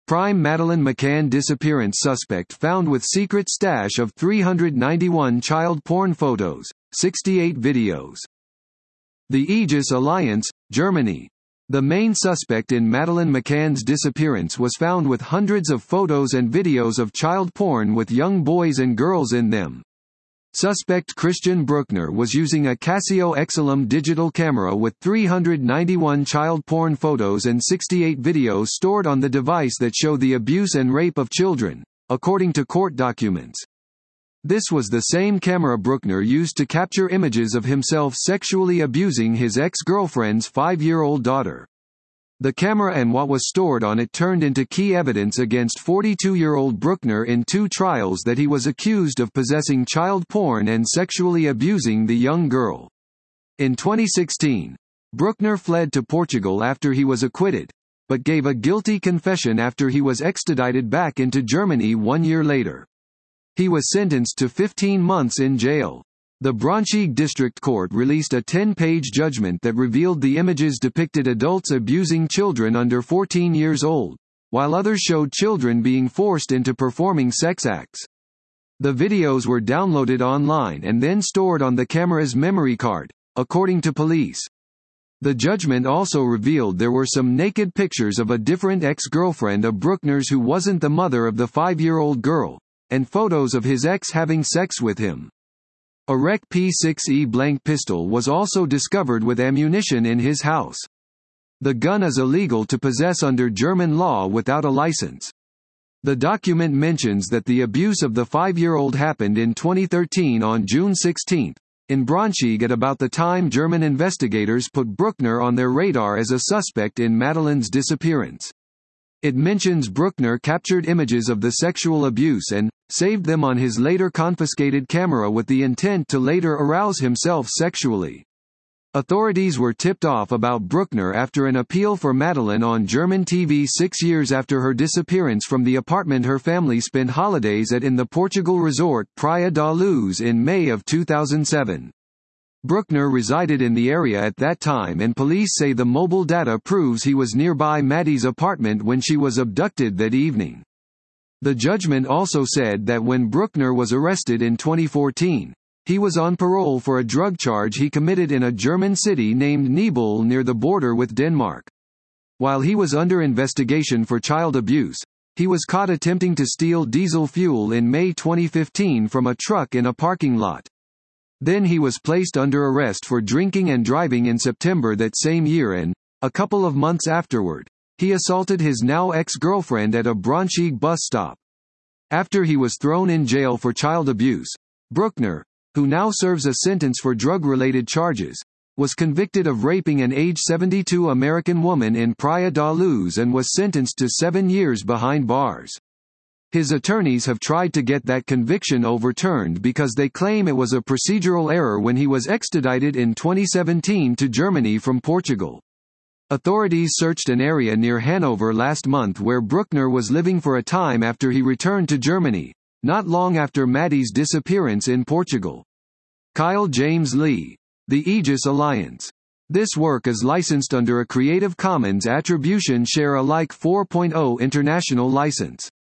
Prime Madeleine McCann disappearance suspect found with secret stash of 391 child porn photos, 68 videos. The Aegis Alliance, Germany. The main suspect in Madeleine McCann's disappearance was found with hundreds of photos and videos of child porn with young boys and girls in them. Suspect Christian Bruckner was using a Casio Exelum digital camera with 391 child porn photos and 68 videos stored on the device that show the abuse and rape of children, according to court documents. This was the same camera Bruckner used to capture images of himself sexually abusing his ex-girlfriend's 5-year-old daughter. The camera and what was stored on it turned into key evidence against 42-year-old Bruckner in 2 trials that he was accused of possessing child porn and sexually abusing the young girl. In 2016, Bruckner fled to Portugal after he was acquitted, but gave a guilty confession after he was extradited back into Germany 1 year later. He was sentenced to 15 months in jail. The Braunschweig District Court released a 10-page judgment that revealed the images depicted adults abusing children under 14 years old, while others showed children being forced into performing sex acts. The videos were downloaded online and then stored on the camera's memory card, according to police. The judgment also revealed there were some naked pictures of a different ex-girlfriend of Bruckner's who wasn't the mother of the 5-year-old girl, and photos of his ex having sex with him. A Rec P6E blank pistol was also discovered with ammunition in his house. The gun is illegal to possess under German law without a license. The document mentions that the abuse of the 5-year-old happened in 2013 on June 16, in Braunschweig at about the time German investigators put Bruckner on their radar as a suspect in Madeleine's disappearance. It mentions Bruckner captured images of the sexual abuse and saved them on his later confiscated camera with the intent to later arouse himself sexually. Authorities were tipped off about Bruckner after an appeal for Madeleine on German TV 6 years after her disappearance from the apartment her family spent holidays at in the Portugal resort Praia da Luz in May of 2007. Bruckner resided in the area at that time and police say the mobile data proves he was nearby Maddie's apartment when she was abducted that evening. The judgment also said that when Bruckner was arrested in 2014, he was on parole for a drug charge he committed in a German city named Nebel near the border with Denmark. While he was under investigation for child abuse, he was caught attempting to steal diesel fuel in May 2015 from a truck in a parking lot. Then he was placed under arrest for drinking and driving in September that same year and, a couple of months afterward, he assaulted his now ex-girlfriend at a Braunschweig bus stop. After he was thrown in jail for child abuse, Bruckner, who now serves a sentence for drug-related charges, was convicted of raping an age 72 American woman in Praia da Luz and was sentenced to 7 years behind bars. His attorneys have tried to get that conviction overturned because they claim it was a procedural error when he was extradited in 2017 to Germany from Portugal. Authorities searched an area near Hanover last month where Bruckner was living for a time after he returned to Germany, not long after Maddie's disappearance in Portugal. Kyle James Lee. The Aegis Alliance. This work is licensed under a Creative Commons Attribution Share Alike 4.0 international license.